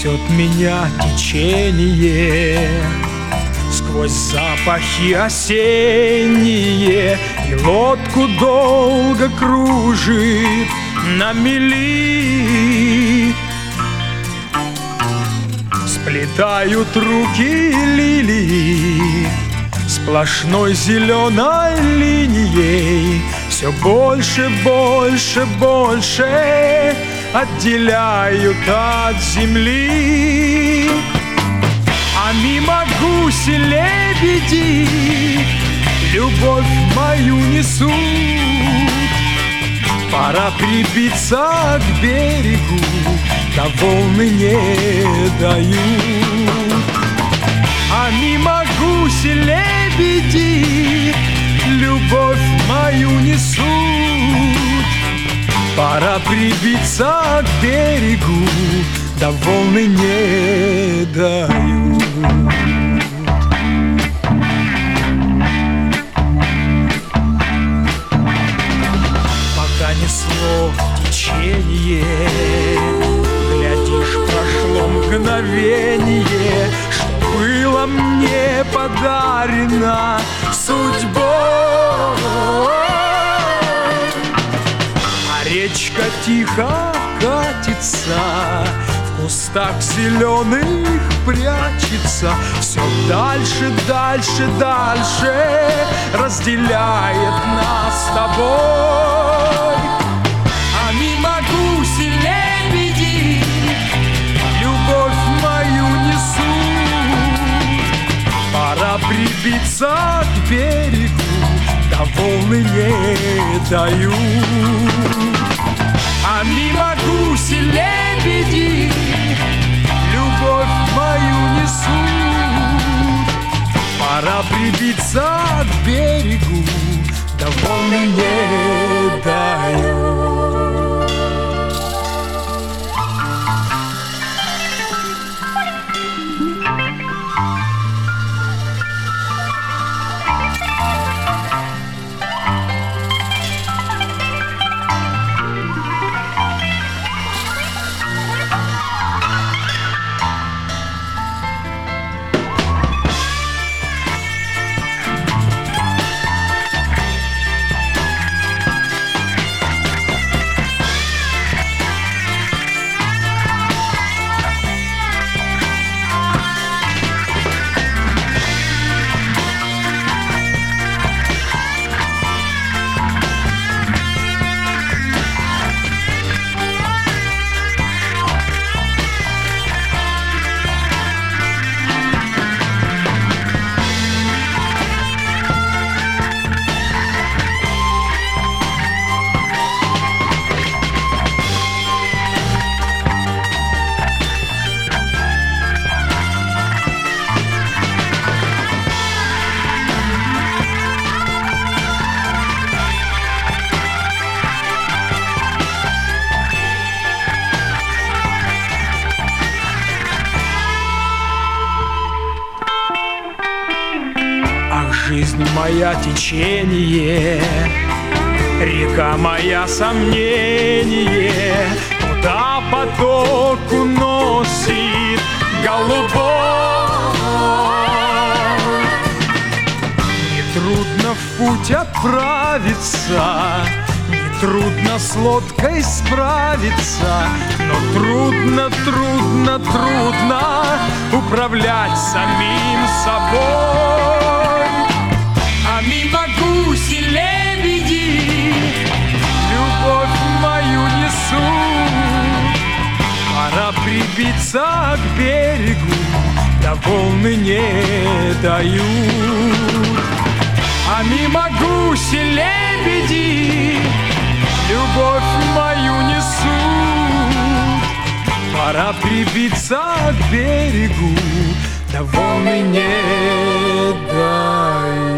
несет меня течение сквозь запахи осенние, и лодку долго кружит на мели. Сплетают руки лилии сплошной зеленой линией, все больше, больше, больше отделяют от земли. А мимо гуси-лебеди любовь мою несут. Пора прибиться к берегу, да волны не дают. А мимо гуси-лебеди любовь мою несут. Пора прибиться к берегу, да волны не дают. Пока несло течение, глядишь, прошло мгновение, что было мне подарено судьбой. А речка тихо катится, в кустах зеленых прячется, все дальше, дальше, дальше разделяет нас с тобой. А мимо гуси-лебеди любовь мою несут. Пора прибиться к берегу, да волны не дают. А мимо гуси-лебеди любовь мою несут. Пора прибиться к берегу, да волны не дают. Жизнь моя течение, река моя сомнение, куда поток уносит голубой. Нетрудно в путь отправиться, нетрудно с лодкой справиться, но трудно, трудно, трудно управлять самим собой. А мимо гуси-лебеди любовь мою несут. Пора прибиться к берегу, да волны не дают. А мимо гуси-лебеди любовь мою несут. Пора прибиться к берегу, да волны не дают.